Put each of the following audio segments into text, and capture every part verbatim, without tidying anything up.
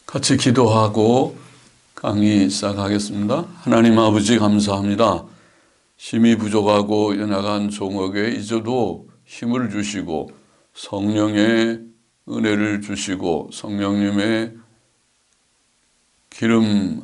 같이 기도하고 강의 시작하겠습니다. 하나님 아버지 감사합니다. 힘이 부족하고 연약한 종에게 이제도 힘을 주시고 성령의 은혜를 주시고 성령님의 기름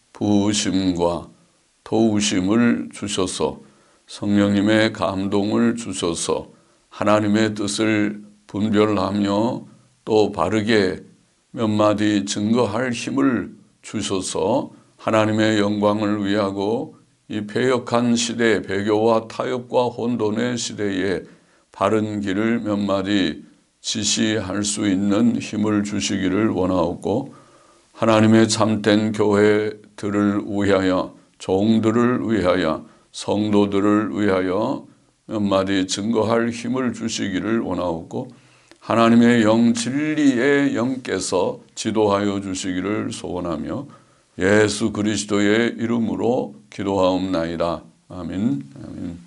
부으심과 도우심을 주셔서 성령님의 감동을 주셔서 하나님의 뜻을 분별하며 또 바르게 몇 마디 증거할 힘을 주셔서 하나님의 영광을 위하고 이 패역한 시대, 배교와 타협과 혼돈의 시대에 바른 길을 몇 마디 지시할 수 있는 힘을 주시기를 원하옵고, 하나님의 참된 교회들을 위하여, 종들을 위하여, 성도들을 위하여 몇 마디 증거할 힘을 주시기를 원하옵고, 하나님의 영 진리의 영께서 지도하여 주시기를 소원하며 예수 그리스도의 이름으로 기도하옵나이다. 아멘. 아멘.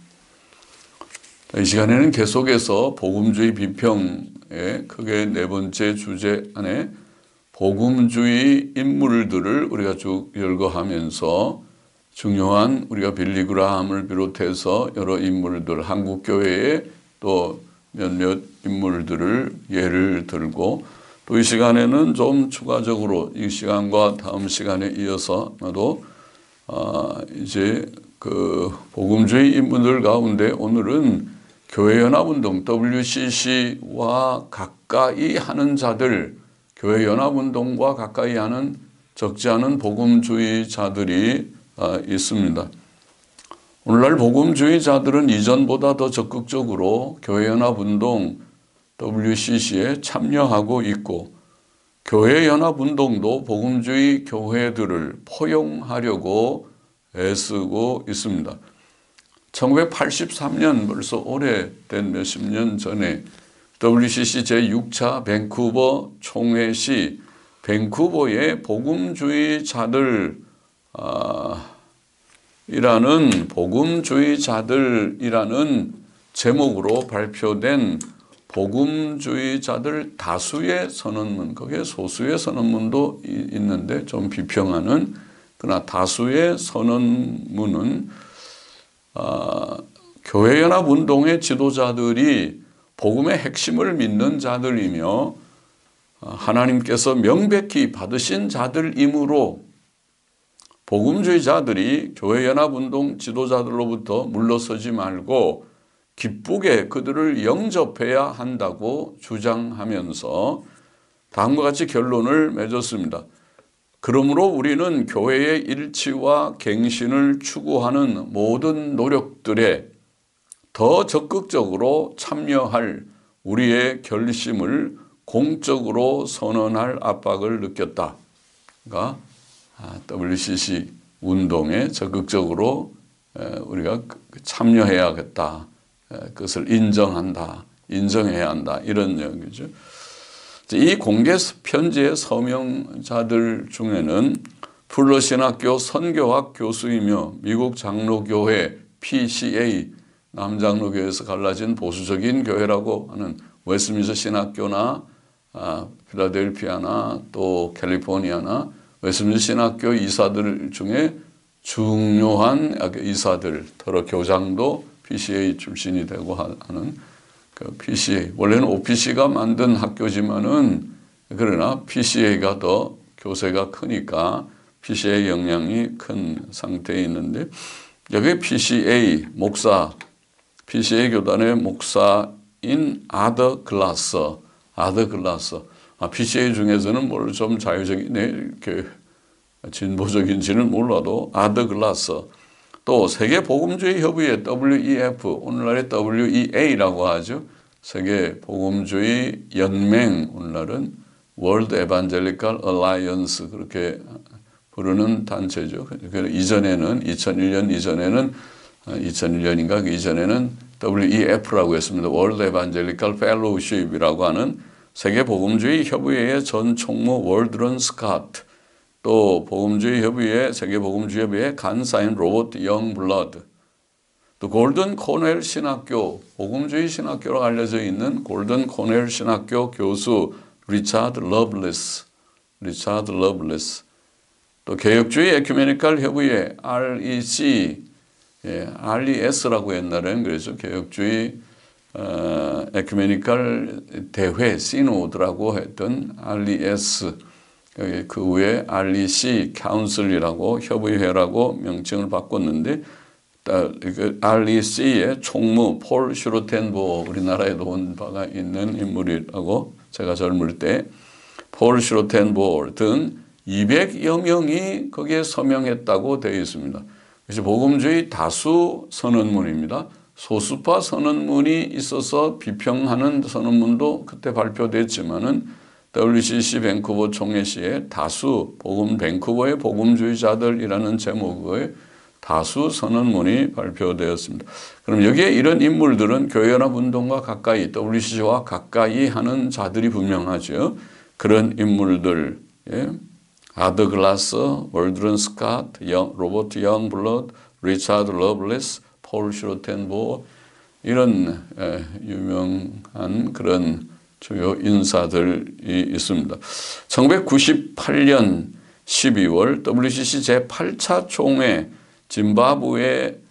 이 시간에는 계속해서 복음주의 비평의 크게 네 번째 주제 안에 복음주의 인물들을 우리가 쭉 열거하면서 중요한 우리가 빌리 그라함을 비롯해서 여러 인물들, 한국교회의 또 몇몇 인물들을 예를 들고, 또 이 시간에는 좀 추가적으로 이 시간과 다음 시간에 이어서 나도 아 이제 그 복음주의 인물들 가운데 오늘은 교회연합운동 더블유씨씨와 가까이 하는 자들, 교회연합운동과 가까이 하는 적지 않은 복음주의자들이 아, 있습니다. 오늘날 복음주의자들은 이전보다 더 적극적으로 교회연합운동 더블유씨씨에 참여하고 있고, 교회연합운동도 복음주의 교회들을 포용하려고 애쓰고 있습니다. 천구백팔십삼 년, 벌써 오래된 몇십 년 전에 더블유씨씨 제육 차 밴쿠버 총회 시 밴쿠버의 복음주의자들 아, 이라는 복음주의자들이라는 제목으로 발표된 복음주의자들 다수의 선언문, 거기에 소수의 선언문도 있는데 좀 비평하는, 그러나 다수의 선언문은 아, 교회연합운동의 지도자들이 복음의 핵심을 믿는 자들이며 하나님께서 명백히 받으신 자들이므로 복음주의자들이 교회연합운동 지도자들로부터 물러서지 말고 기쁘게 그들을 영접해야 한다고 주장하면서 다음과 같이 결론을 맺었습니다. 그러므로 우리는 교회의 일치와 갱신을 추구하는 모든 노력들에 더 적극적으로 참여할 우리의 결심을 공적으로 선언할 압박을 느꼈다. 그러니까 더블유씨씨 운동에 적극적으로 우리가 참여해야겠다. 그것을 인정한다. 인정해야 한다. 이런 얘기죠. 이 공개 편지의 서명자들 중에는 풀러 신학교 선교학 교수이며 미국 장로교회 피씨에이, 남장로교회에서 갈라진 보수적인 교회라고 하는 웨스트민스터 신학교나 아, 필라델피아나 또 캘리포니아나 웨스트민스터 신학교 이사들 중에 중요한 이사들, 더러 교장도 피씨에이 출신이 되고 하는 그 피씨에이, 원래는 오피씨가 만든 학교지만은 그러나 피씨에이가 더 교세가 크니까 피씨에이 영향이 큰 상태에 있는데, 여기 피씨에이 목사, 피씨에이 교단의 목사인 아더 글라서, 아더 글라서, 아, 피씨에이 중에서는 뭘 좀 자유적인, 이렇게 진보적인지는 몰라도 아더 글라서, 또 세계 복음주의 협의회 더블유이에프, 오늘날의 더블유이에이라고 하죠. 세계 복음주의 연맹, 오늘날은 World Evangelical Alliance 그렇게 부르는 단체죠. 이전에는 이천일 년 이전에는 이천일 년인가 그 이전에는 더블유이에프라고 했습니다. World Evangelical Fellowship이라고 하는 세계 복음주의 협의회의 전 총무 월드런 스캇, 또 복음주의 협의회, 세계 복음주의 협의회 간사인 로버트 영 블러드, 또 골든 코넬 신학교, 복음주의 신학교로 알려져 있는 골든 코넬 신학교 교수 리차드 러블리스, 리차드 러블레스, 또 개혁주의 에큐메니컬 협의회 알이씨, 예, 알이에스라고 옛날에는 그래서 개혁주의 어, 에큐메니컬 대회 시노드라고 했던 알이에스, 그 후에 알이씨 카운슬이라고 협의회라고 명칭을 바꿨는데 알이씨의 총무 폴 슈로텐보, 우리나라에도 온 바가 있는 인물이라고 제가 젊을 때 폴 슈로텐보 등 이백여 명이 거기에 서명했다고 되어 있습니다. 그래서 복음주의 다수 선언문입니다. 소수파 선언문이 있어서 비평하는 선언문도 그때 발표됐지만은 더블유씨씨 밴쿠버 총회 시에 다수 복음 밴쿠버의 복음주의자들이라는 제목의 다수 선언문이 발표되었습니다. 그럼 여기에 이런 인물들은 교회연합운동과 가까이, 더블유씨씨와 가까이 하는 자들이 분명하죠. 그런 인물들, 예. 아더 글라스, 월드런 스캇, 로버트 영블러드, 리차드 러블레스, 폴 슈로텐보, 이런 에, 유명한 그런 주요 인사들이 있습니다. 천구백구십팔 년 십이월 더블유씨씨 제팔 차 총회, 짐바브웨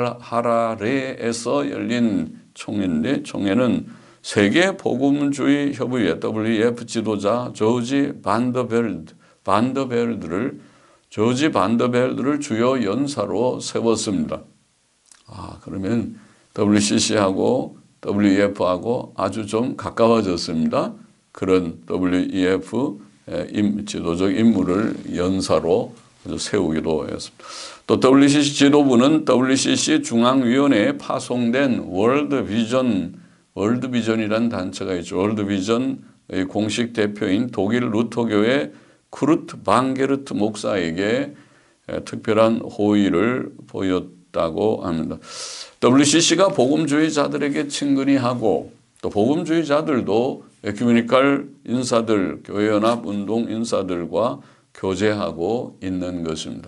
하라레에서 열린 총회인데, 총회는 세계 복음주의 협의회 더블유이에프 지도자 조지 반더벨드, 반더벨드를 조지 반더벨드를 주요 연사로 세웠습니다. 아, 그러면 더블유씨씨하고 더블유이에프하고 아주 좀 가까워졌습니다. 그런 더블유이에프 지도적 인물을 연사로 세우기도 했습니다. 또 더블유씨씨 지도부는 더블유씨씨 중앙위원회에 파송된 월드 비전, 월드 비전이라는 단체가 있죠. 월드 비전의 공식 대표인 독일 루터교회 쿠르트 방게르트 목사에게 특별한 호의를 보였다고 합니다. 더블유씨씨가 복음주의자들에게 친근히 하고, 또 복음주의자들도 에큐메니컬 인사들, 교회연합운동 인사들과 교제하고 있는 것입니다.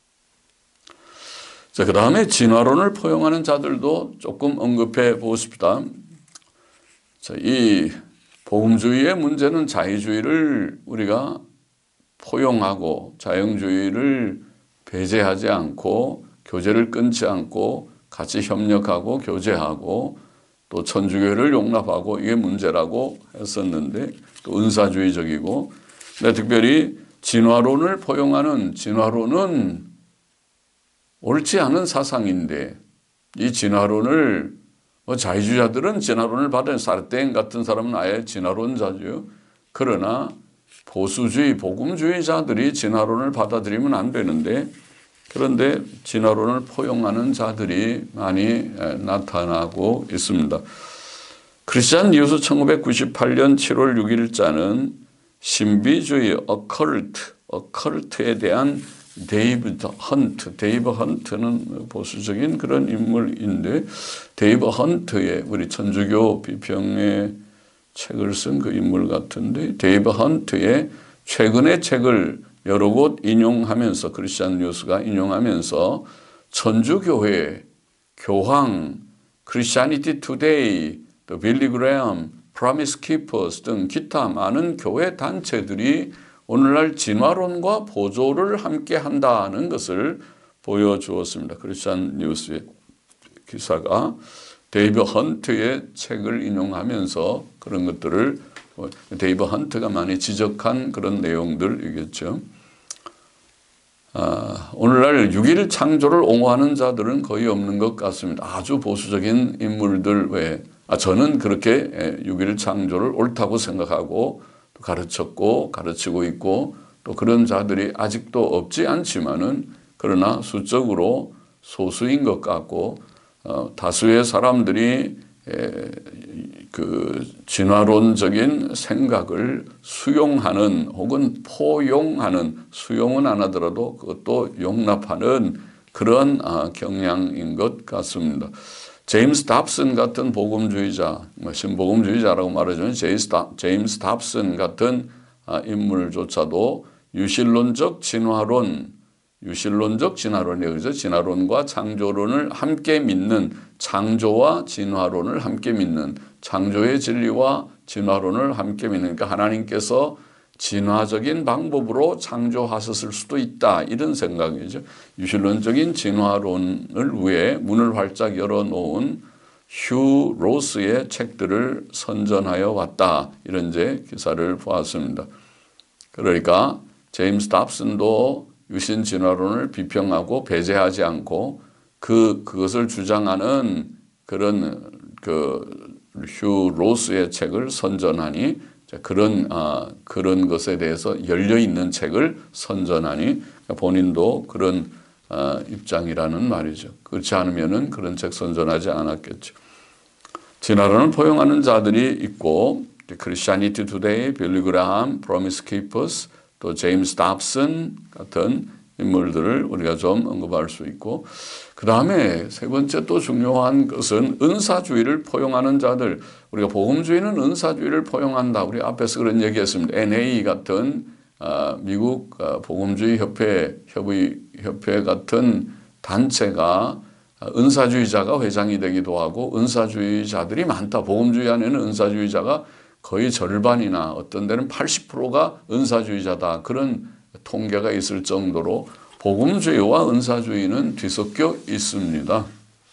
자, 그 다음에 진화론을 포용하는 자들도 조금 언급해 보십시다. 자, 이 복음주의의 문제는 자유주의를 우리가 포용하고 자영주의를 배제하지 않고 교제를 끊지 않고 같이 협력하고 교제하고 또 천주교를 용납하고 이게 문제라고 했었는데, 또 은사주의적이고, 근데 특별히 진화론을 포용하는, 진화론은 옳지 않은 사상인데 이 진화론을 뭐 자유주의자들은 진화론을 받은 사르땡 같은 사람은 아예 진화론자죠. 그러나 보수주의, 복음주의자들이 진화론을 받아들이면 안 되는데, 그런데 진화론을 포용하는 자들이 많이 나타나고 있습니다. 크리스찬 뉴스 천구백구십팔 년 칠월 육일자는 신비주의 어컬트, 어컬트에 대한 데이브 헌트, 데이브 헌트는 보수적인 그런 인물인데, 데이브 헌트의 우리 천주교 비평의 책을 쓴 그 인물 같은데, 데이브 헌트의 최근의 책을 여러 곳 인용하면서, 크리스찬 뉴스가 인용하면서 천주교회, 교황, 크리스찬니티 투데이, 또 빌리 그레엄, 프로미스 키퍼스 등 기타 많은 교회 단체들이 오늘날 진화론과 보조를 함께 한다는 것을 보여주었습니다. 크리스찬 뉴스의 기사가 데이브 헌트의 책을 인용하면서 그런 것들을, 데이브 헌트가 많이 지적한 그런 내용들이겠죠. 아, 오늘날 육일 창조를 옹호하는 자들은 거의 없는 것 같습니다. 아주 보수적인 인물들 외에. 아, 저는 그렇게 육일 창조를 옳다고 생각하고 가르쳤고 가르치고 있고, 또 그런 자들이 아직도 없지 않지만은, 그러나 수적으로 소수인 것 같고, 어, 다수의 사람들이 에, 그 진화론적인 생각을 수용하는 혹은 포용하는, 수용은 안 하더라도 그것도 용납하는 그런 아, 경향인 것 같습니다. 제임스 답슨 같은 복음주의자, 신복음주의자라고 말하자면 제임스 답슨 같은 인물조차도 유실론적 진화론, 유실론적 진화론이에요. 그래서 진화론과 창조론을 함께 믿는, 창조와 진화론을 함께 믿는, 창조의 진리와 진화론을 함께 믿는, 그러니까 하나님께서 진화적인 방법으로 창조하셨을 수도 있다. 이런 생각이죠. 유실론적인 진화론을 위해 문을 활짝 열어놓은 휴 로스의 책들을 선전하여 왔다. 이런 이제 기사를 보았습니다. 그러니까 제임스 답슨도 유신 진화론을 비평하고 배제하지 않고 그 그것을 주장하는 그런 그 휴 로스의 책을 선전하니 그런 아, 그런 것에 대해서 열려 있는 책을 선전하니 본인도 그런 아, 입장이라는 말이죠. 그렇지 않으면은 그런 책 선전하지 않았겠죠. 진화론을 포용하는 자들이 있고 크리스티애니티 투데이, 빌리 그라함, 프로미스 키퍼스, 또 제임스 답슨 같은 인물들을 우리가 좀 언급할 수 있고, 그 다음에 세 번째 또 중요한 것은 은사주의를 포용하는 자들. 우리가 복음주의는 은사주의를 포용한다. 우리 앞에서 그런 얘기했습니다. 엔 에이 같은 아, 미국 복음주의 협회, 협의, 협회 같은 단체가 은사주의자가 회장이 되기도 하고 은사주의자들이 많다. 복음주의 안에는 은사주의자가 거의 절반이나 어떤 데는 팔십 퍼센트가 은사주의자다. 그런 통계가 있을 정도로 복음주의와 은사주의는 뒤섞여 있습니다.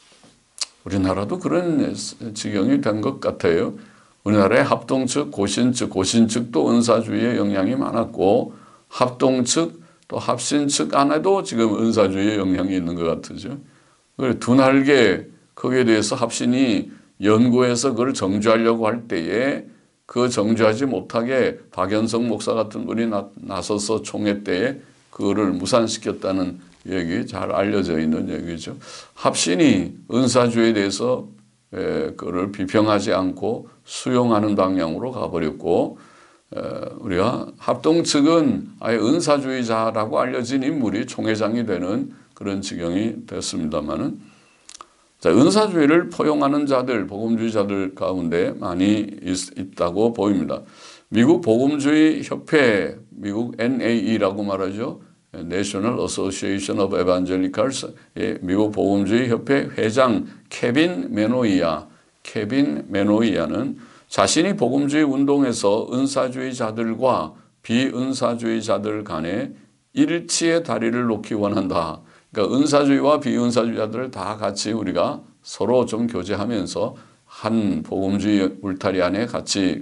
우리나라도 그런 지경이 된 것 같아요. 우리나라의 합동측, 고신측, 고신측도 은사주의의 영향이 많았고 합동측 또 합신측 안에도 지금 은사주의의 영향이 있는 것 같으죠. 두 날개 거기에 대해서 합신이 연구해서 그걸 정죄하려고 할 때에 그 정죄하지 못하게 박연석 목사 같은 분이 나, 나서서 총회 때에 그거를 무산시켰다는 얘기 잘 알려져 있는 얘기죠. 합신이 은사주의에 대해서 에, 그거를 비평하지 않고 수용하는 방향으로 가버렸고 에, 우리가 합동 측은 아예 은사주의자라고 알려진 인물이 총회장이 되는 그런 지경이 됐습니다만은 자, 은사주의를 포용하는 자들, 복음주의자들 가운데 많이 있, 있다고 보입니다. 미국 복음주의 협회, 미국 엔 에이 이라고 말하죠. National Association of Evangelicals, 미국 복음주의 협회 회장 케빈 메노이아, 케빈 메노이아는 자신이 복음주의 운동에서 은사주의자들과 비은사주의자들 간에 일치의 다리를 놓기 원한다. 그러니까 은사주의와 비은사주의자들을 다 같이 우리가 서로 좀 교제하면서 한 복음주의 울타리 안에 같이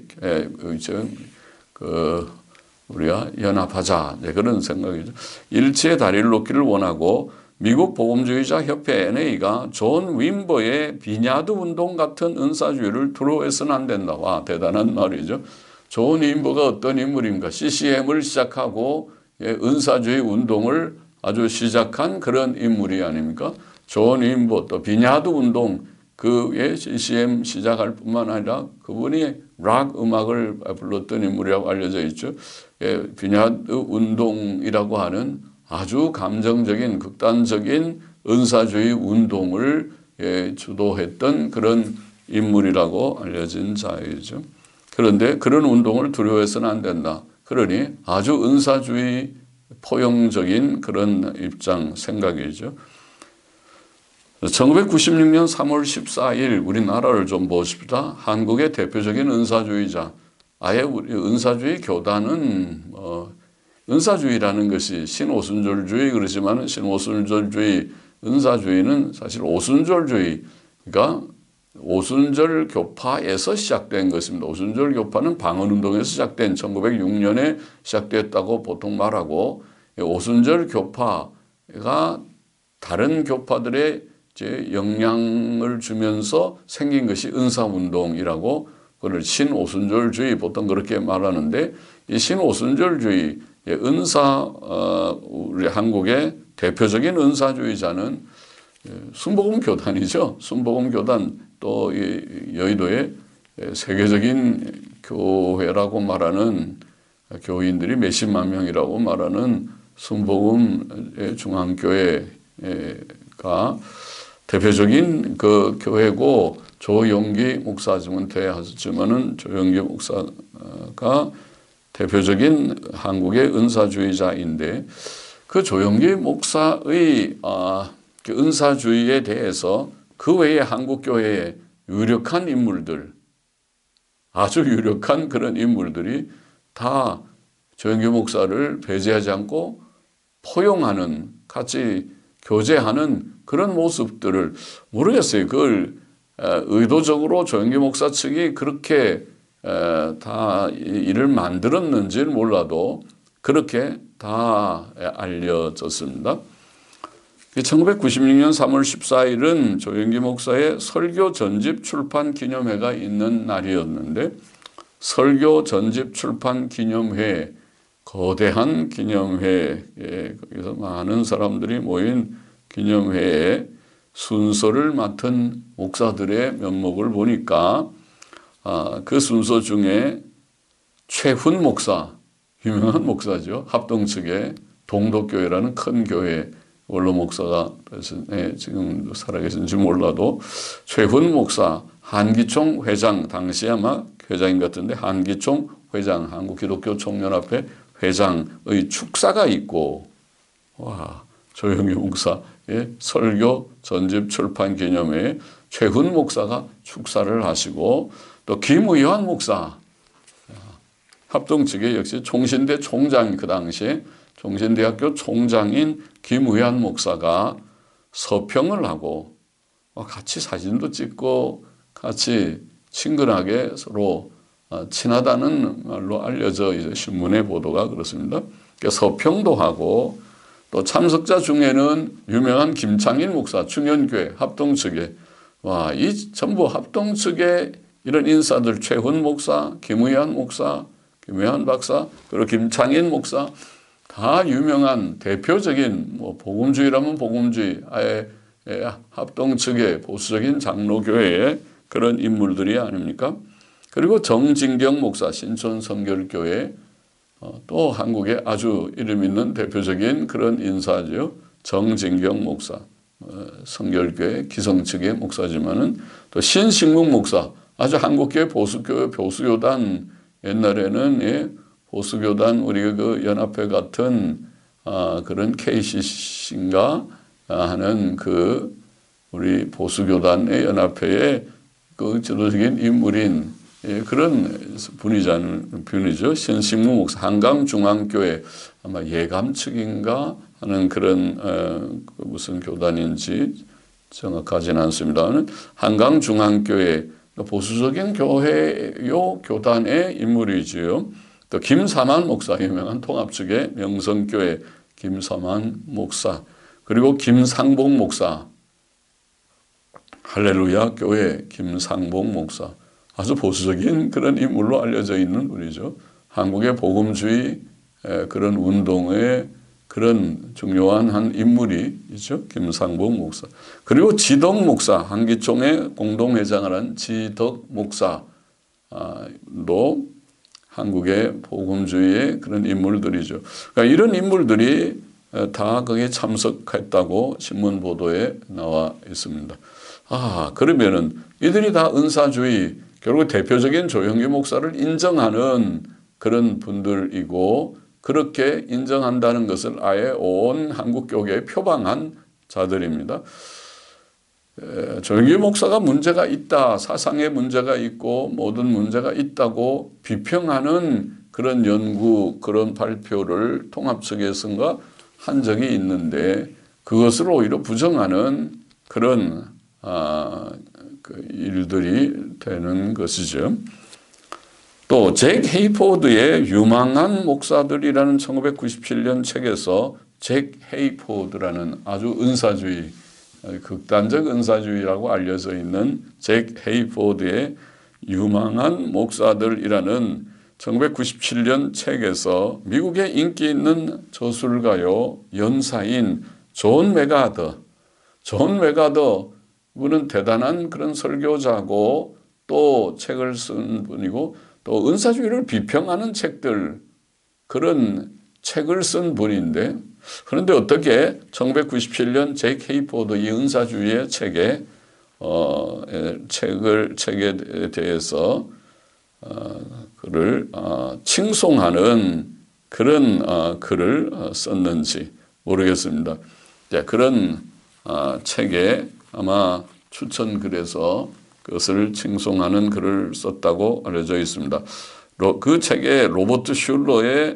그 우리가 연합하자. 네, 그런 생각이죠. 일치의 다리를 놓기를 원하고 미국 복음주의자 협회 엔 에이가 존 윈버의 비냐드 운동 같은 은사주의를 두려워해서는 안 된다. 와, 대단한 말이죠. 존 윈버가 어떤 인물입니까? 씨씨엠을 시작하고 은사주의 운동을 아주 시작한 그런 인물이 아닙니까? 존 윈버 또 비냐드 운동 그의 씨씨엠 시작할 뿐만 아니라 그분이 락 음악을 불렀던 인물이라고 알려져 있죠. 예, 비냐드 운동이라고 하는 아주 감정적인 극단적인 은사주의 운동을 예, 주도했던 그런 인물이라고 알려진 자이죠. 그런데 그런 운동을 두려워해서는 안 된다. 그러니 아주 은사주의 포용적인 그런 입장, 생각이죠. 천구백구십육 년 삼월 십사일 우리나라를 좀 보십시다. 한국의 대표적인 은사주의자. 아예 우리 은사주의 교단은 어, 은사주의라는 것이 신오순절주의 그러지만 신오순절주의, 은사주의는 사실 오순절주의, 그러니까 오순절 교파에서 시작된 것입니다. 오순절 교파는 방언운동에서 시작된 천구백육 년에 시작됐다고 보통 말하고 오순절 교파가 다른 교파들의 이제 영향을 주면서 생긴 것이 은사운동이라고 그걸 신오순절주의 보통 그렇게 말하는데 이 신오순절주의 은사 어, 우리 한국의 대표적인 은사주의자는 순복음 교단이죠. 순복음 교단 또 이 여의도의 세계적인 교회라고 말하는 교인들이 몇십만 명이라고 말하는 순복음 중앙교회가 대표적인 그 교회고 조용기 목사지만 퇴하셨지만은 조용기 목사가 대표적인 한국의 은사주의자인데 그 조용기 목사의 아, 그 은사주의에 대해서 그 외에 한국 교회의 유력한 인물들, 아주 유력한 그런 인물들이 다 조영규 목사를 배제하지 않고 포용하는, 같이 교제하는 그런 모습들을 모르겠어요. 그걸 의도적으로 조영규 목사 측이 그렇게 다 일을 만들었는지는 몰라도 그렇게 다 알려졌습니다. 천구백구십육 년 삼월 십사일은 조영규 목사의 설교 전집 출판 기념회가 있는 날이었는데, 설교 전집 출판 기념회, 거대한 기념회에, 거기서 많은 사람들이 모인 기념회에 순서를 맡은 목사들의 면목을 보니까 아, 그 순서 중에 최훈 목사, 유명한 목사죠. 합동 측의 동덕교회라는 큰 교회 원로 목사가 네, 지금 살아계신지 몰라도 최훈 목사, 한기총 회장, 당시 아마 회장인 것 같은데 한기총 회장, 한국기독교총연합회 회장의 축사가 있고, 와, 조영규 목사의 설교 전집 출판 기념회에 최훈 목사가 축사를 하시고, 또 김의환 목사, 합동 측의 역시 총신대 총장, 그 당시에 총신대학교 총장인 김의환 목사가 서평을 하고 같이 사진도 찍고 같이 친근하게 서로 친하다는 말로 알려져 이제 신문의 보도가 그렇습니다. 서평도 하고, 또 참석자 중에는 유명한 김창인 목사, 충현교회 합동 측에, 와, 이 전부 합동 측의 이런 인사들, 최훈 목사, 김의환 목사, 김의환 박사, 그리고 김창인 목사, 다 유명한 대표적인 뭐 복음주의라면 복음주의, 아예 합동 측의 보수적인 장로교회의 그런 인물들이 아닙니까? 그리고 정진경 목사, 신촌 성결교회, 어, 또 한국에 아주 이름 있는 대표적인 그런 인사죠. 정진경 목사, 어, 성결교회 기성 측의 목사지만은, 또 신식묵 목사, 아주 한국계 보수교회 보수교단, 옛날에는 예, 보수교단 우리 그 연합회 같은 아, 그런 케이씨씨인가 하는 그 우리 보수교단의 연합회의 그 지도적인 인물인 예, 그런 분이자는 분이죠. 신식무 목사, 한강중앙교회 아마 예감 측인가 하는 그런 어, 그 무슨 교단인지 정확하지는 않습니다만, 한강중앙교회 보수적인 교회요 교단의 인물이지요. 또 김삼환 목사, 유명한 통합 측의 명성교회 김삼환 목사, 그리고 김상복 목사, 할렐루야 교회 김상복 목사, 아주 보수적인 그런 인물로 알려져 있는 분이죠. 한국의 복음주의 그런 운동의 그런 중요한 한 인물이 있죠. 김상복 목사. 그리고 지덕 목사, 한기총의 공동회장을 한 지덕 목사도 한국의 복음주의의 그런 인물들이죠. 그러니까 이런 인물들이 다 거기에 참석했다고 신문 보도에 나와 있습니다. 아, 그러면은 이들이 다 은사주의, 결국 대표적인 조영규 목사를 인정하는 그런 분들이고, 그렇게 인정한다는 것을 아예 온 한국교계에 표방한 자들입니다. 조영규 목사가 문제가 있다, 사상에 문제가 있고 모든 문제가 있다고 비평하는 그런 연구, 그런 발표를 통합 측에서가 한 적이 있는데, 그것을 오히려 부정하는 그런 아, 그 일들이 되는 것이죠. 또 잭 헤이포드의 유망한 목사들이라는 천구백구십칠 년 책에서 잭 헤이포드라는 아주 은사주의, 극단적 은사주의라고 알려져 있는 잭 헤이포드의 유망한 목사들이라는 천구백구십칠 년 책에서 미국의 인기 있는 저술가요 연사인 존 메가더, 존 메가더 그분은 대단한 그런 설교자고 또 책을 쓴 분이고 또 은사주의를 비평하는 책들, 그런 책을 쓴 분인데, 그런데 어떻게 천구백구십칠 년 잭 헤이포드 이 은사주의의 책에 어, 책을 책에 대해서 어, 그를 어, 칭송하는 그런 어, 글을 어, 썼는지 모르겠습니다. 네, 그런 어, 책에 아마 추천글에서 그것을 칭송하는 글을 썼다고 알려져 있습니다. 그 책에 로버트 슐러의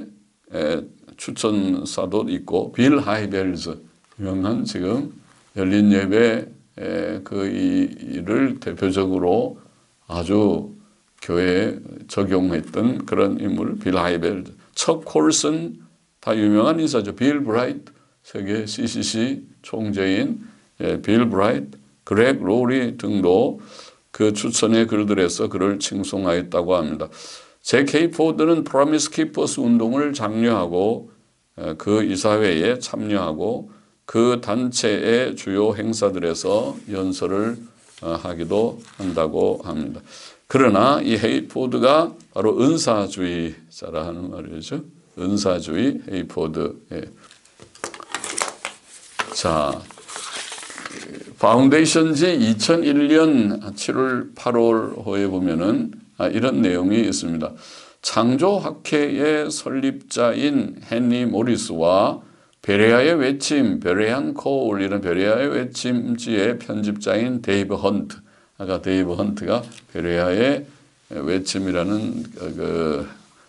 추천사도 있고 빌 하이벨즈 유명한 지금 열린 예배 그 일을 대표적으로 아주 교회에 적용했던 그런 인물 빌 하이벨즈, 척 콜슨 다 유명한 인사죠. 빌 브라이트 세계 씨씨씨 총재인 빌 브라이트, 그렉 로리 등도 그 추천의 글들에서 그를 칭송하였다고 합니다. 제 케이 포드는 프로미스 키퍼스 운동을 장려하고 그 이사회에 참여하고 그 단체의 주요 행사들에서 연설을 하기도 한다고 합니다. 그러나 이 헤이포드가 바로 은사주의자라 하는 말이죠. 은사주의 헤이포드. 예. 자, 파운데이션지 이천일 년 칠월 팔월호에 보면은 이런 내용이 있습니다. 창조학회의 설립자인 헨리 모리스와 베레아의 외침, 베레안 콜 이런 베레아의 외침지의 편집자인 데이브 헌트, 아까 데이브 헌트가 베레아의 외침이라는 그,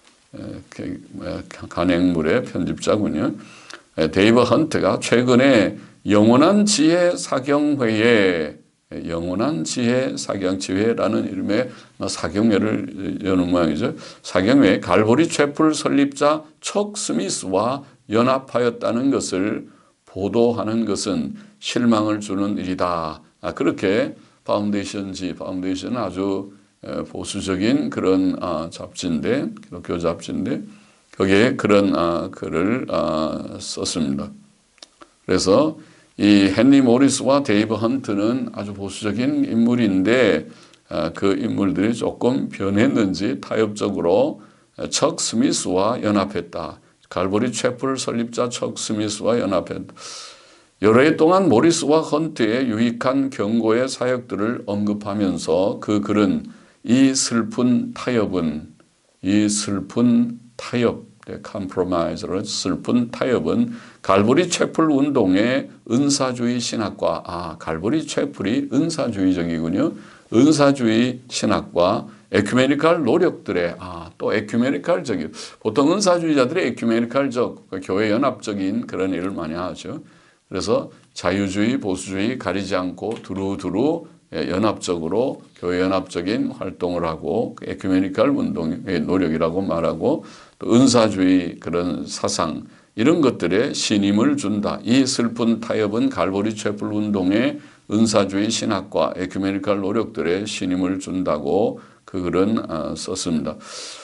그 간행물의 편집자군요. 데이브 헌트가 최근에 영원한 지혜 사경회에 영원한 지혜 사경지회라는 이름의 사경회를 여는 모양이죠. 사경회 갈보리 채플 설립자 척 스미스와 연합하였다는 것을 보도하는 것은 실망을 주는 일이다. 아, 그렇게 파운데이션지, 파운데이션은 아주 보수적인 그런 아, 잡지인데, 기독교 잡지인데, 거기에 그런 아, 글을 아, 썼습니다. 그래서 이 헨리 모리스와 데이브 헌트는 아주 보수적인 인물인데 아, 그 인물들이 조금 변했는지 타협적으로 척 스미스와 연합했다. 갈보리 채플 설립자 척 스미스와 연합했다. 여러 해 동안 모리스와 헌트의 유익한 경고의 사역들을 언급하면서 그 글은 이 슬픈 타협은 이 슬픈 타협, 컴프로마이즈로 슬픈 타협은 갈보리 채플 운동의 은사주의 신학과, 아, 갈보리 채플이 은사주의적이군요. 은사주의 신학과 에큐메니칼 노력들의, 아, 또 에큐메니칼적인, 보통 은사주의자들이 에큐메니칼적, 교회 연합적인 그런 일을 많이 하죠. 그래서 자유주의, 보수주의 가리지 않고 두루두루 연합적으로 교회 연합적인 활동을 하고 에큐메니칼 운동의 노력이라고 말하고 또 은사주의 그런 사상 이런 것들에 신임을 준다. 이 슬픈 타협은 갈보리 채플 운동의 은사주의 신학과 에큐메니칼 노력들에 신임을 준다고 그 글은 썼습니다.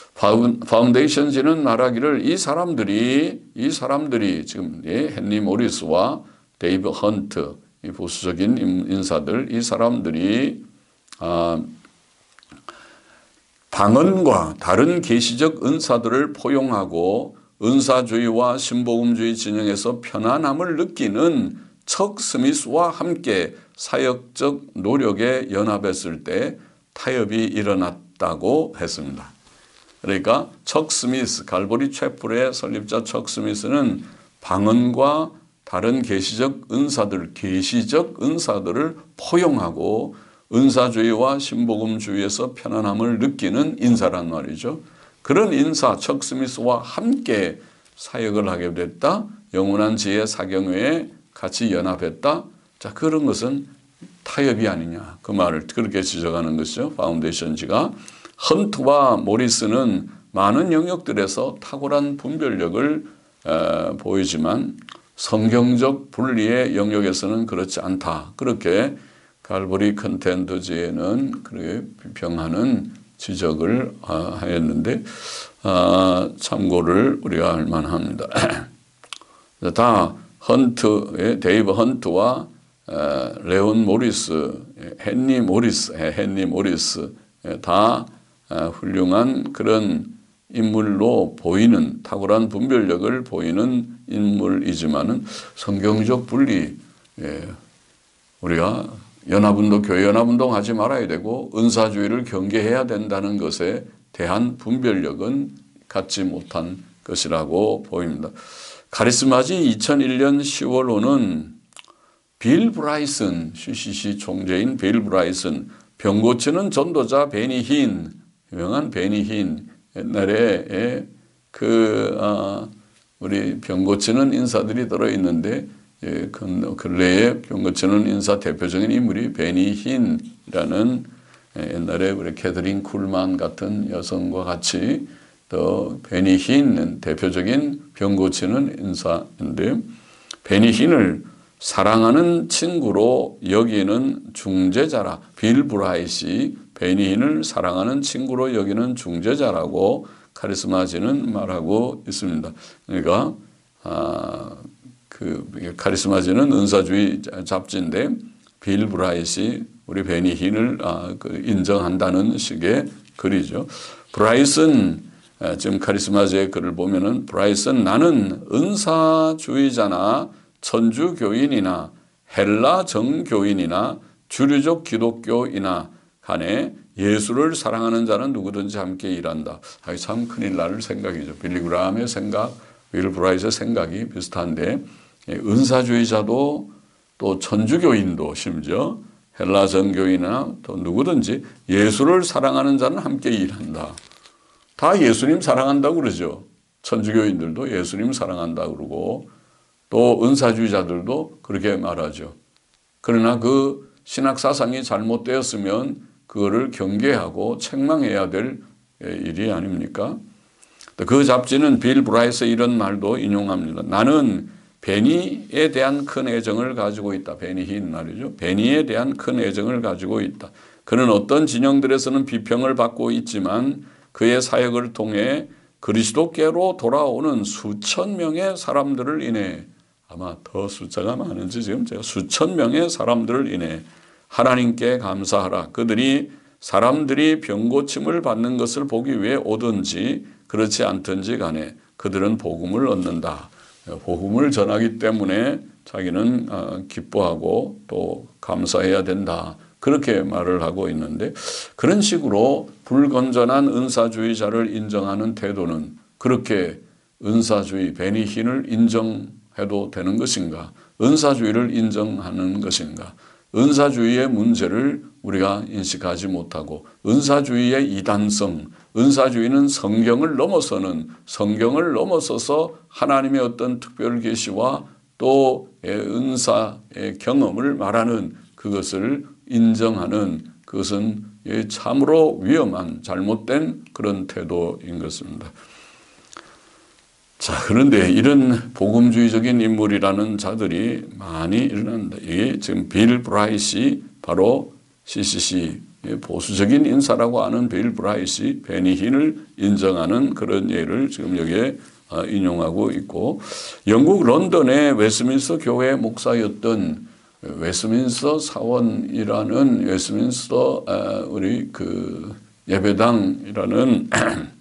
파운데이션지는 말하기를 이 사람들이 이 사람들이 지금 헨리 모리스와 데이브 헌트 이 보수적인 인사들 이 사람들이 아, 방언과 다른 계시적 은사들을 포용하고 은사주의와 신복음주의 진영에서 편안함을 느끼는 척 스미스와 함께 사역적 노력에 연합했을 때 타협이 일어났다고 했습니다. 그러니까 척 스미스, 갈보리 채플의 설립자 척 스미스는 방언과 다른 계시적 은사들, 계시적 은사들을 포용하고 은사주의와 신복음주의에서 편안함을 느끼는 인사란 말이죠. 그런 인사, 척 스미스와 함께 사역을 하게 됐다. 영원한 지혜 사경회에 같이 연합했다. 자, 그런 것은 타협이 아니냐. 그 말을 그렇게 지적하는 것이죠. 파운데이션지가. 헌트와 모리스는 많은 영역들에서 탁월한 분별력을 에, 보이지만 성경적 분리의 영역에서는 그렇지 않다. 그렇게 갈보리 컨텐트지에는 그렇게 비평하는 지적을 하였는데 참고를 우리가 할 만합니다. 다 헌트, 데이브 헌트와 레온 모리스, 헨리 모리스, 헨리 모리스 다 훌륭한 그런 인물로 보이는 탁월한 분별력을 보이는 인물이지만은 성경적 분리, 우리가 연합운동, 교회 연합운동 하지 말아야 되고 은사주의를 경계해야 된다는 것에 대한 분별력은 갖지 못한 것이라고 보입니다. 카리스마지 이천일 년 시월호는 빌 브라이슨, 씨씨씨 총재인 빌 브라이슨, 병 고치는 전도자 베니 힌, 유명한 베니 힌, 옛날에 그 어, 우리 병 고치는 인사들이 들어있는데 예, 근래에 병 고치는 인사 대표적인 인물이 베니 힌이라는 옛날에 우리 캐서린 쿨만 같은 여성과 같이 또 베니 힌은 대표적인 병 고치는 인사인데 베니 힌을 사랑하는 친구로 여기는 중재자라 빌 브라이시 베니 힌을 사랑하는 친구로 여기는 중재자라고 카리스마지는 말하고 있습니다. 그러니까 아, 그 카리스마지는 은사주의 잡지인데 빌 브라이시 우리 베니 힌을 아, 그 인정한다는 식의 글이죠. 브라이스는 지금 카리스마지의 글을 보면은 브라이스는 나는 은사주의자나 천주교인이나 헬라 정교인이나 주류적 기독교이나 간에 예수를 사랑하는 자는 누구든지 함께 일한다. 아, 참 큰일 날 생각이죠. 빌리 그라함의 생각, 윌 브라이스의 생각이 비슷한데 은사주의자도 또 천주교인도 심지어 헬라 정교인이나 또 누구든지 예수를 사랑하는 자는 함께 일한다. 다 예수님 사랑한다고 그러죠. 천주교인들도 예수님 사랑한다고 그러고 또 은사주의자들도 그렇게 말하죠. 그러나 그 신학 사상이 잘못되었으면 그거를 경계하고 책망해야 될 일이 아닙니까? 그 잡지는 빌 브라이스의 이런 말도 인용합니다. 나는 베니에 대한 큰 애정을 가지고 있다. 베니 힌 말이죠. 베니에 대한 큰 애정을 가지고 있다. 그는 어떤 진영들에서는 비평을 받고 있지만 그의 사역을 통해 그리스도께로 돌아오는 수천 명의 사람들을 인해 아마 더 숫자가 많은지 지금 제가 수천 명의 사람들을 인해 하나님께 감사하라. 그들이 사람들이 병고침을 받는 것을 보기 위해 오든지 그렇지 않든지 간에 그들은 복음을 얻는다. 복음을 전하기 때문에 자기는 기뻐하고 또 감사해야 된다. 그렇게 말을 하고 있는데 그런 식으로 불건전한 은사주의자를 인정하는 태도는 그렇게 은사주의 베니 힌을 인정해도 되는 것인가? 은사주의를 인정하는 것인가? 은사주의의 문제를 우리가 인식하지 못하고 은사주의의 이단성, 은사주의는 성경을 넘어서는 성경을 넘어서서 하나님의 어떤 특별 계시와 또 은사의 경험을 말하는 그것을 인정하는 그것은 참으로 위험한 잘못된 그런 태도인 것입니다. 자, 그런데 이런 복음주의적인 인물이라는 자들이 많이 일어난다. 이게 지금 빌 브라이시 바로 씨씨씨 보수적인 인사라고 하는 빌 브라이시 베니 힌을 인정하는 그런 예를 지금 여기에 인용하고 있고 영국 런던의 웨스민스터 교회 목사였던 웨스민스터 사원이라는 웨스민스터 우리 그 예배당이라는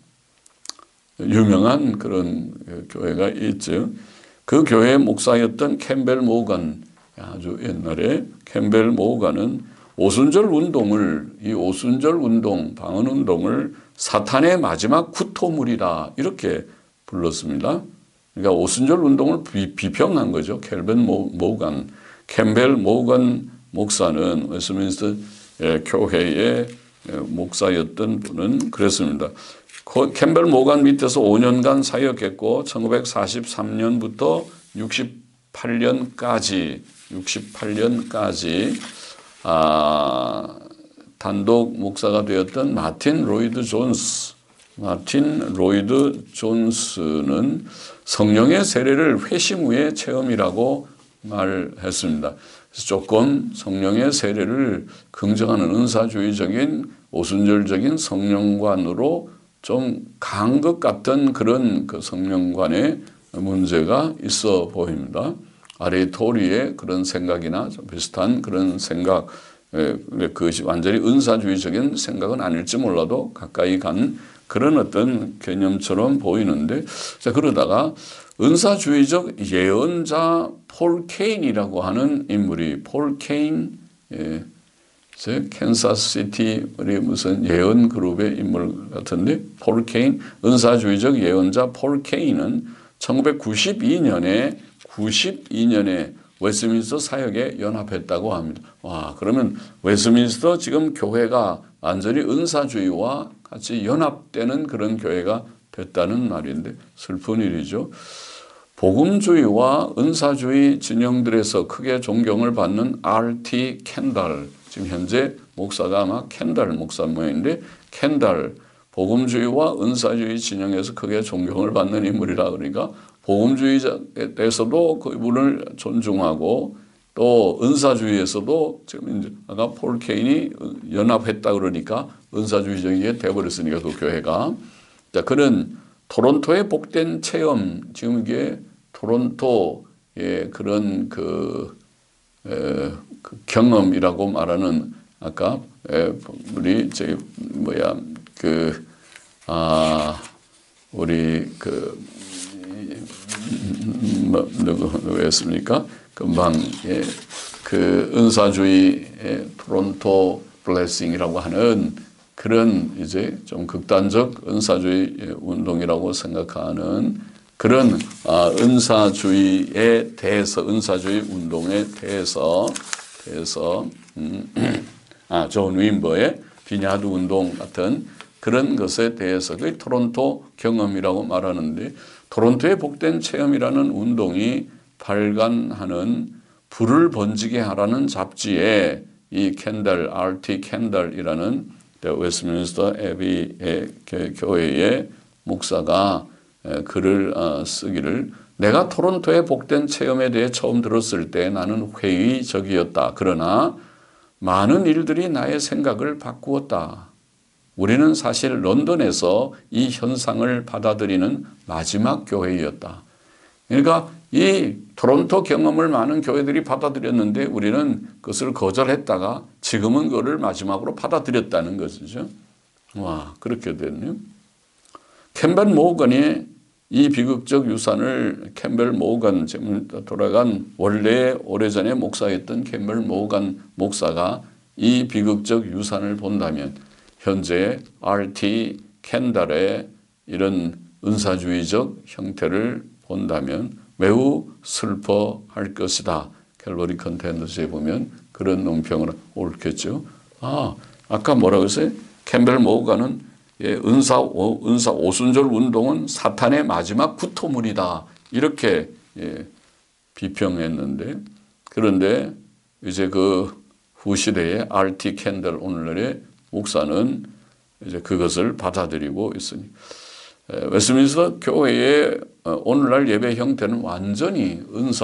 유명한 그런 교회가 있죠. 그 교회의 목사였던 캠벨 모건, 아주 옛날에 캠벨 모건은 오순절 운동을, 이 오순절 운동, 방언 운동을 사탄의 마지막 구토물이다. 이렇게 불렀습니다. 그러니까 오순절 운동을 비, 비평한 거죠. 캠벨 모건. 캠벨 모건 목사는 웨스민스터 교회의 목사였던 분은 그랬습니다. 캠벨 모건 밑에서 오 년간 사역했고 천구백사십삼 년부터 육십팔 년까지 육십팔 년까지 아, 단독 목사가 되었던 마틴 로이드 존스 마틴 로이드 존스는 성령의 세례를 회심 후의 체험이라고 말했습니다. 그래서 조금 성령의 세례를 긍정하는 은사주의적인 오순절적인 성령관으로 좀 강한 것 같은 그런 그 성령관의 문제가 있어 보입니다. 아리토리의 그런 생각이나 좀 비슷한 그런 생각, 그것이 완전히 은사주의적인 생각은 아닐지 몰라도 가까이 간 그런 어떤 개념처럼 보이는데, 자, 그러다가 은사주의적 예언자 폴 케인이라고 하는 인물이, 폴 케인, 예, 캔사스시티 우리 무슨 예언 그룹의 인물 같은데, 폴 케인, 은사주의적 예언자 폴 케인은 천구백구십이 년에 구십이 년에 웨스민스터 사역에 연합했다고 합니다. 와, 그러면 웨스민스터 지금 교회가 완전히 은사주의와 같이 연합되는 그런 교회가 됐다는 말인데 슬픈 일이죠. 복음주의와 은사주의 진영들에서 크게 존경을 받는 알 티 켄달, 지금 현재 목사가 아마 켄달 목사 모양인데, 켄달, 복음주의와 은사주의 진영에서 크게 존경을 받는 인물이라. 그러니까 복음주의에서도 그분을 존중하고, 또 은사주의에서도 지금 이제 아까 폴 케인이 연합했다 그러니까 은사주의적이게 돼버렸으니까 그 교회가. 자, 그런 토론토의 복된 체험, 지금 이게 토론토의 그런 그, 에, 그 경험이라고 말하는, 아까 에, 우리 저 뭐야 그 아 우리 그 뭐, 누구 누구였습니까? 금방 예, 그 은사주의의 토론토 블레싱이라고 하는 그런 이제 좀 극단적 은사주의 운동이라고 생각하는 그런 아, 은사주의에 대해서, 은사주의 운동에 대해서 대해서 음, 아, 존 윈버의 비냐드 운동 같은 그런 것에 대해서 그 토론토 경험이라고 말하는데, 토론토의 복된 체험이라는 운동이 발간하는 불을 번지게 하라는 잡지에 이 켄달, 알 티 켄달이라는 웨스트민스터 애비의 교회의 목사가 글을 쓰기를, 내가 토론토의 복된 체험에 대해 처음 들었을 때 나는 회의적이었다. 그러나 많은 일들이 나의 생각을 바꾸었다. 우리는 사실 런던에서 이 현상을 받아들이는 마지막 교회였다. 그러니까 이 토론토 경험을 많은 교회들이 받아들였는데 우리는 그것을 거절했다가 지금은 그거를 마지막으로 받아들였다는 것이죠. 와, 그렇게 됐네요. 캠벨 모건이 이 비극적 유산을, 캠벨 모건, 지금 돌아간 원래 오래전에 목사였던 캠벨 모건 목사가 이 비극적 유산을 본다면 현재 알 티 켄달의 이런 은사주의적 형태를 본다면 매우 슬퍼할 것이다. 캘버리 컨텐더스에 보면 그런 논평을 옳겠죠. 아, 아까 뭐라고 했어요? 캠벨 모건은 예, 은사, 은사 오순절 운동은 사탄의 마지막 구토물이다. 이렇게 예, 비평했는데, 그런데 이제 그 후시대의 알 티 켄달 오늘날의 목사는 이제 그것을 받아들이고 있으니, 웨스트민스터 교회의 오늘날 예배 형태는 완전히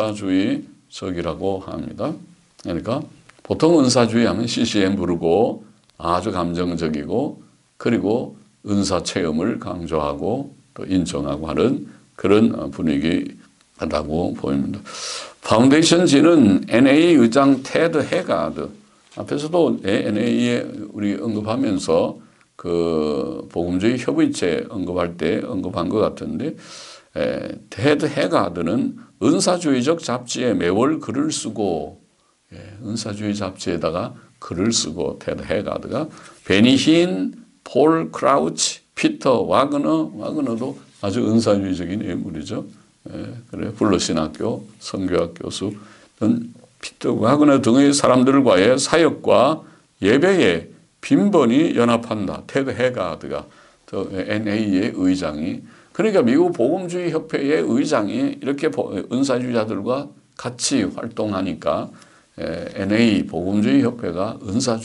은사주의적이라고 합니다. 그러니까 보통 은사주의 하면 씨씨엠 부르고 아주 감정적이고, 그리고 은사 체험을 강조하고 또 인정하고 하는 그런 분위기라고 보입니다. 파운데이션 지는 엔 에이 의장 테드 해가드, 앞에서도 엔 에이에 우리 언급하면서 그 복음주의 협의체 언급할 때 언급한 것 같은데, 에, 테드 해가드는 은사주의적 잡지에 매월 글을 쓰고, 예, 은사주의 잡지에다가 글을 쓰고, 테드 해가드가 베니 힌, 폴 크라우치, 피터 와그너, 와그너도 아주 은사주의적인 인물이죠. 예, 그래 블러신학교 선교학 교수는 피터 와그너 등의 사람들과의 사역과 예배에 빈번히 연합한다. 테드 해가드가 엔 에이의 의장이, 그러니까 미국 복음주의 협회의 의장이 이렇게 은사주의자들과 같이 활동하니까 엔 에이 복음주의 협회가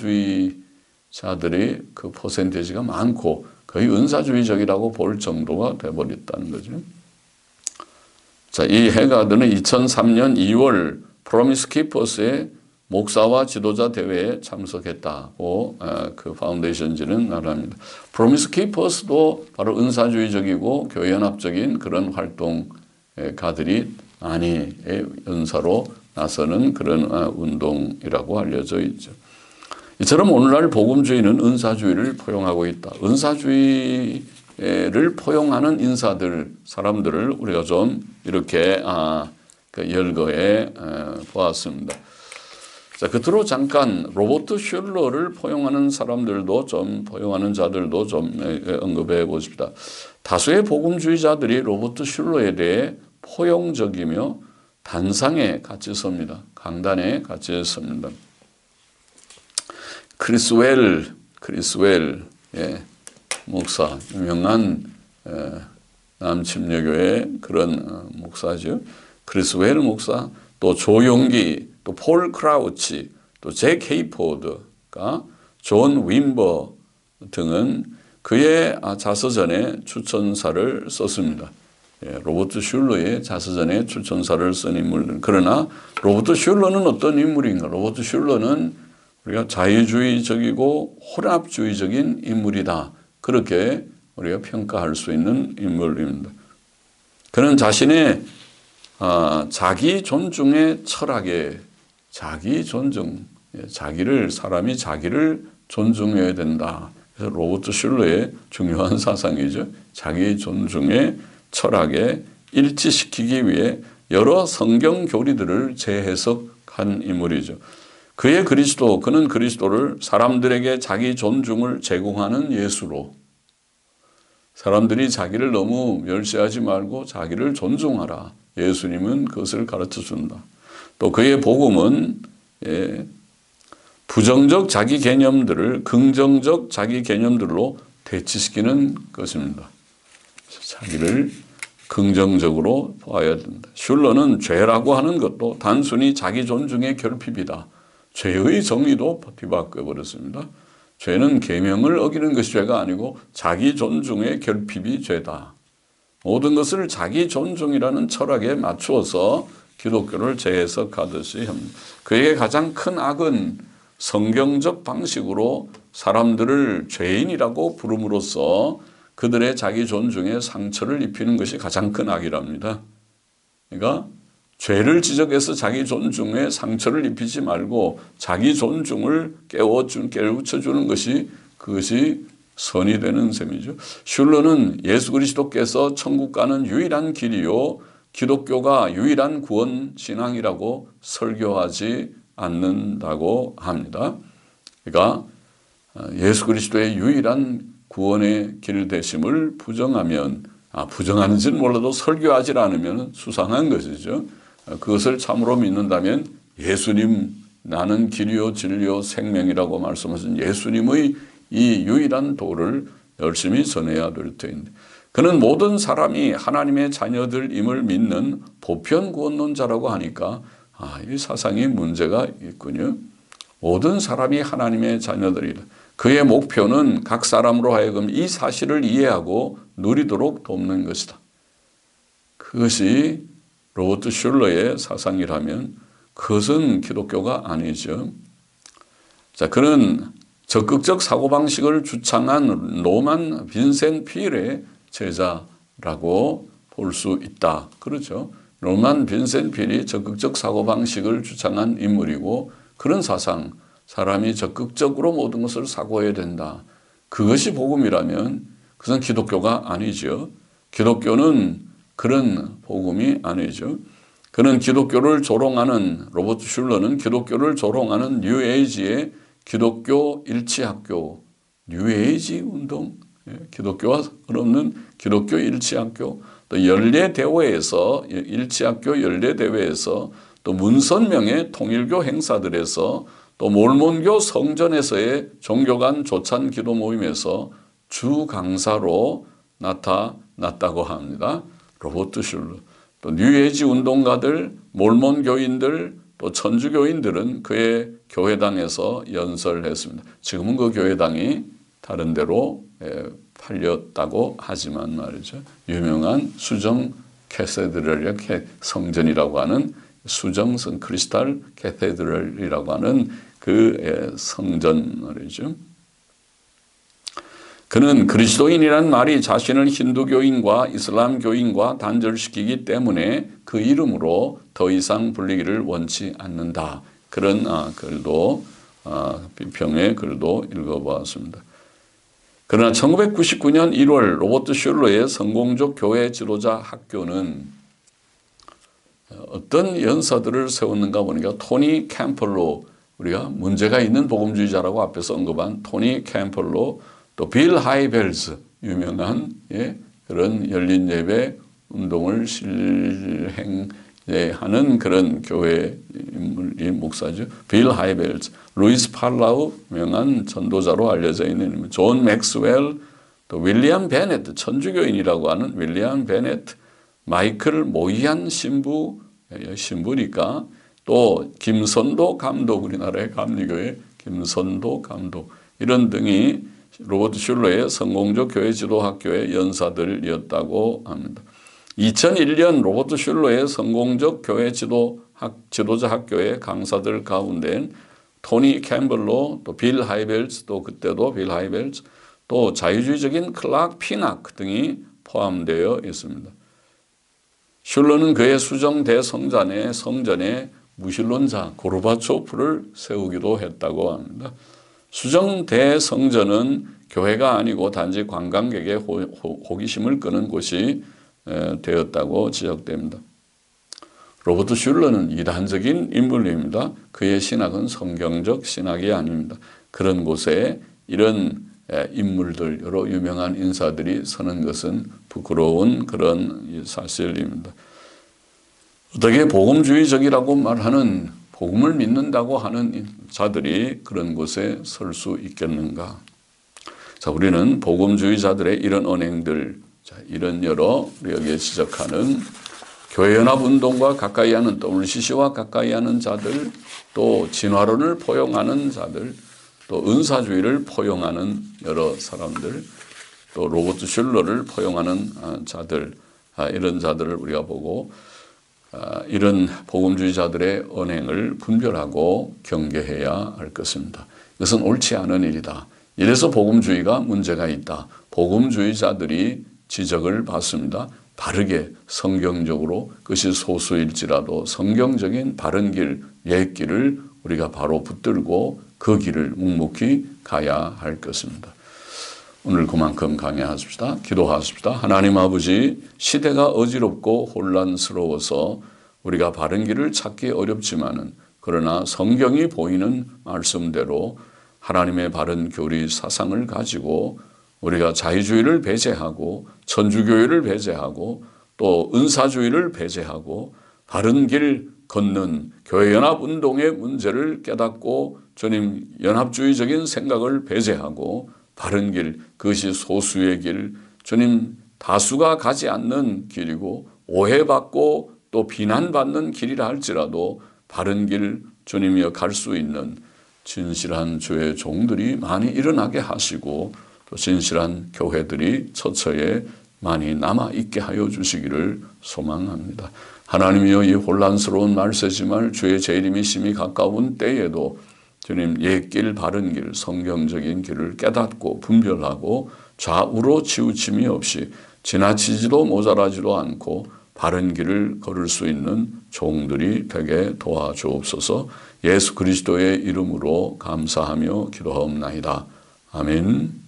은사주의자들이 그 퍼센테이지가 많고 거의 은사주의적이라고 볼 정도가 돼버렸다는 거죠. 자, 이 해가드는 이천삼 년 이월 프로미스 키퍼스의 목사와 지도자 대회에 참석했다고 그 파운데이션지는 말합니다. 프로미스 키퍼스도 바로 은사주의적이고 교회연합적인 그런 활동가들이 많이 은사로 나서는 그런 운동이라고 알려져 있죠. 이처럼 오늘날 복음주의는 은사주의를 포용하고 있다. 은사주의를 포용하는 인사들, 사람들을 우리가 좀 이렇게 아, 그 열거해 보았습니다. 자, 끝으로 잠깐 로버트 슐러를 포용하는 사람들도 좀, 포용하는 자들도 좀 언급해 보십시다. 다수의 복음주의자들이 로버트 슐러에 대해 포용적이며 단상에 같이 섭니다. 강단에 같이 섭니다. 크리스웰, 크리스웰, 예, 목사, 유명한 에, 남침례교회 그런 목사죠. 크리스 웰 목사, 또 조용기, 또 폴 크라우치, 또 잭 헤이포드가 존 윈버 등은 그의 자서전에 추천사를 썼습니다. 예, 로버트 슐러의 자서전에 추천사를 쓴 인물들. 그러나 로버트 슐러는 어떤 인물인가? 로버트 슐러는 우리가 자유주의적이고 혼합주의적인 인물이다. 그렇게 우리가 평가할 수 있는 인물입니다. 그는 자신의 아, 자기 존중의 철학에 자기 존중, 자기를 사람이 자기를 존중해야 된다. 그래서 로버트 슐러의 중요한 사상이죠. 자기 존중의 철학에 일치시키기 위해 여러 성경 교리들을 재해석한 인물이죠. 그의 그리스도, 그는 그리스도를 사람들에게 자기 존중을 제공하는 예수로, 사람들이 자기를 너무 멸시하지 말고 자기를 존중하라. 예수님은 그것을 가르쳐 준다. 또 그의 복음은 예, 부정적 자기 개념들을 긍정적 자기 개념들로 대치시키는 것입니다. 자기를 긍정적으로 봐야 된다. 슐러는 죄라고 하는 것도 단순히 자기 존중의 결핍이다. 죄의 정의도 뒤바꿔 버렸습니다. 죄는 계명을 어기는 것이 죄가 아니고 자기 존중의 결핍이 죄다. 모든 것을 자기 존중이라는 철학에 맞추어서 기독교를 재해석하듯이 합니다. 그에게 가장 큰 악은 성경적 방식으로 사람들을 죄인이라고 부름으로써 그들의 자기 존중에 상처를 입히는 것이 가장 큰 악이랍니다. 그러니까 죄를 지적해서 자기 존중에 상처를 입히지 말고 자기 존중을 깨워준, 깨우쳐주는 것이 그것이 선이 되는 셈이죠. 슐러는 예수 그리스도께서 천국 가는 유일한 길이요 기독교가 유일한 구원 신앙이라고 설교하지 않는다고 합니다. 그러니까 예수 그리스도의 유일한 구원의 길 되심을 부정하면, 아, 부정하는지는 몰라도 설교하지 않으면 수상한 것이죠. 그것을 참으로 믿는다면 예수님, 나는 길이요 진리요 생명이라고 말씀하신 예수님의 이 유일한 도를 열심히 전해야 될 터인데, 그는 모든 사람이 하나님의 자녀들임을 믿는 보편 구원론자라고 하니까 아, 이 사상이 문제가 있군요. 모든 사람이 하나님의 자녀들이다. 그의 목표는 각 사람으로 하여금 이 사실을 이해하고 누리도록 돕는 것이다. 그것이 로버트 슐러의 사상이라면 그것은 기독교가 아니죠. 자, 그는 적극적 사고방식을 주창한 노만 빈센 필의 제자라고 볼 수 있다. 그렇죠. 노만 빈센 필이 적극적 사고방식을 주창한 인물이고 그런 사상, 사람이 적극적으로 모든 것을 사고해야 된다. 그것이 복음이라면 그것은 기독교가 아니죠. 기독교는 그런 복음이 아니죠. 그는 기독교를 조롱하는, 로버트 슐러는 기독교를 조롱하는 뉴에이지의 기독교 일치학교, 뉴에이지 운동, 기독교와 없는 기독교 일치학교, 또 연례대회에서, 일치학교 연례대회에서, 또 문선명의 통일교 행사들에서, 또 몰몬교 성전에서의 종교 간 조찬 기도 모임에서 주 강사로 나타났다고 합니다. 로버트 슐러. 또 뉴에이지 운동가들, 몰몬 교인들, 또 천주교인들은 그의 교회당에서 연설했습니다. 지금은 그 교회당이 다른 데로 팔렸다고 하지만 말이죠. 유명한 수정 캐세드럴 성전이라고 하는 수정성 크리스탈 캐세드럴이라고 하는 그 성전 말이죠. 그는 그리스도인이란 말이 자신을 힌두교인과 이슬람교인과 단절시키기 때문에 그 이름으로 더 이상 불리기를 원치 않는다. 그런 아, 글도 아, 비평의 글도 읽어보았습니다. 그러나 천구백구십구 년 일월 로버트 슐러의 성공적 교회 지도자 학교는 어떤 연사들을 세웠는가 보니까 토니 캠펄로, 우리가 문제가 있는 복음주의자라고 앞에서 언급한 토니 캠펄로, 또 빌 하이벨즈, 유명한 예, 그런 열린 예배 운동을 실행하는 그런 교회 인물이 목사죠. 빌 하이벨즈, 루이스 팔라우, 유명한 전도자로 알려져 있는 존 맥스웰, 또 윌리엄 베넷, 천주교인이라고 하는 윌리엄 베넷, 마이클 모이안 신부, 신부니까 또 김선도 감독, 우리나라의 감리교회 김선도 감독, 이런 등이 로버트 슐러의 성공적 교회 지도학교의 연사들이었다고 합니다. 이천일 년 로버트 슐러의 성공적 교회 지도학, 지도자 학교의 강사들 가운데 토니 캠블로, 또 빌 하이벨츠, 또 그때도 빌 하이벨츠, 또 자유주의적인 클락 피낙 등이 포함되어 있습니다. 슐러는 그의 수정 대성전에 성전에 무신론자 고르바초프를 세우기도 했다고 합니다. 수정 대성전은 교회가 아니고 단지 관광객의 호, 호, 호기심을 끄는 곳이 에, 되었다고 지적됩니다. 로버트 슐러는 이단적인 인물입니다. 그의 신학은 성경적 신학이 아닙니다. 그런 곳에 이런 인물들, 여러 유명한 인사들이 서는 것은 부끄러운 그런 사실입니다. 어떻게 복음주의적이라고 말하는, 복음을 믿는다고 하는 자들이 그런 곳에 설 수 있겠는가? 자, 우리는 복음주의자들의 이런 언행들, 자, 이런 여러 우리 여기에 지적하는 교회연합운동과 가까이 하는, 더블유씨씨와 가까이 하는 자들, 또 진화론을 포용하는 자들, 또 은사주의를 포용하는 여러 사람들, 또 로버트 슐러를 포용하는 자들, 이런 자들을 우리가 보고 이런 복음주의자들의 언행을 분별하고 경계해야 할 것입니다. 이것은 옳지 않은 일이다. 이래서 복음주의가 문제가 있다. 복음주의자들이 지적을 받습니다. 바르게 성경적으로, 그것이 소수일지라도 성경적인 바른 길, 옛 길을 우리가 바로 붙들고 그 길을 묵묵히 가야 할 것입니다. 오늘 그만큼 강의하십시다. 기도하십시다. 하나님 아버지, 시대가 어지럽고 혼란스러워서 우리가 바른 길을 찾기 어렵지만은, 그러나 성경이 보이는 말씀대로 하나님의 바른 교리 사상을 가지고 우리가 자유주의를 배제하고 천주교회를 배제하고 또 은사주의를 배제하고 바른 길 걷는 교회연합운동의 문제를 깨닫고 주님 연합주의적인 생각을 배제하고 바른 길, 그것이 소수의 길, 주님 다수가 가지 않는 길이고 오해받고 또 비난받는 길이라 할지라도 바른 길 주님이여 갈 수 있는 진실한 주의 종들이 많이 일어나게 하시고 또 진실한 교회들이 처처에 많이 남아있게 하여 주시기를 소망합니다. 하나님이여, 이 혼란스러운 말세지만 주의 재림이 심히 가까운 때에도 주님 옛길 바른 길, 성경적인 길을 깨닫고 분별하고 좌우로 치우침이 없이 지나치지도 모자라지도 않고 바른 길을 걸을 수 있는 종들이 되게 도와주옵소서. 예수 그리스도의 이름으로 감사하며 기도하옵나이다. 아멘.